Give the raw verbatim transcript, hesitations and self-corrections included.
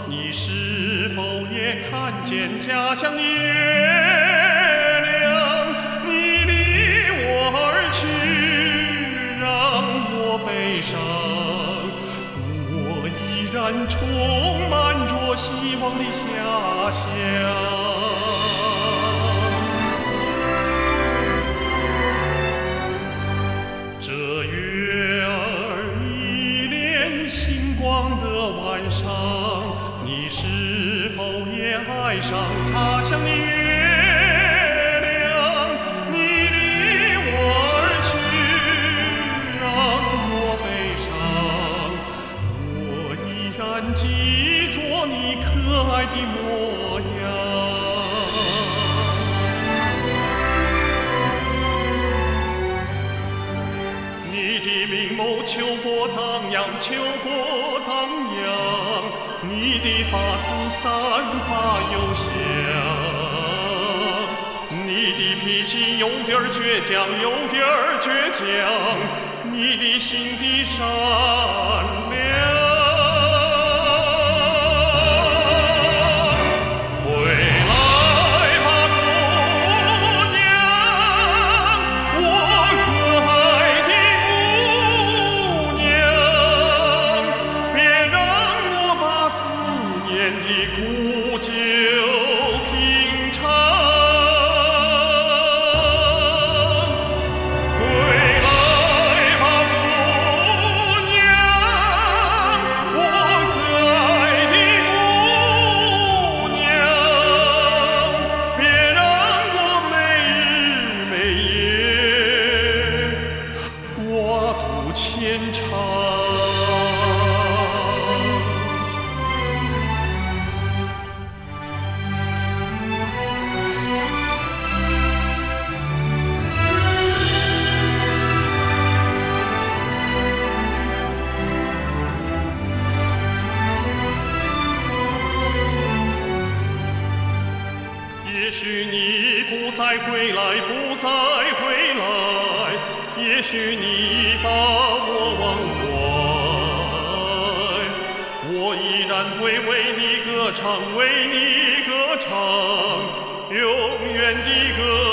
你是否也看见家乡的月亮？你离我而去，让我悲伤。我依然充满着希望的遐想。这月儿一连星光的晚上，你是否也爱上他乡的月亮？你离我而去，让我悲伤。我依然记着你可爱的模样。你的明眸秋波荡漾，秋波荡漾，你的发丝散发幽香，你的脾气有点倔强，有点倔强，你的心地善良。苦酒品尝，归来吧，姑娘，我可爱的姑娘，别让我每日每夜挂肚牵肠。也许你不再回来，不再回来，也许你把我忘怀，我依然会为你歌唱，为你歌唱，永远的歌。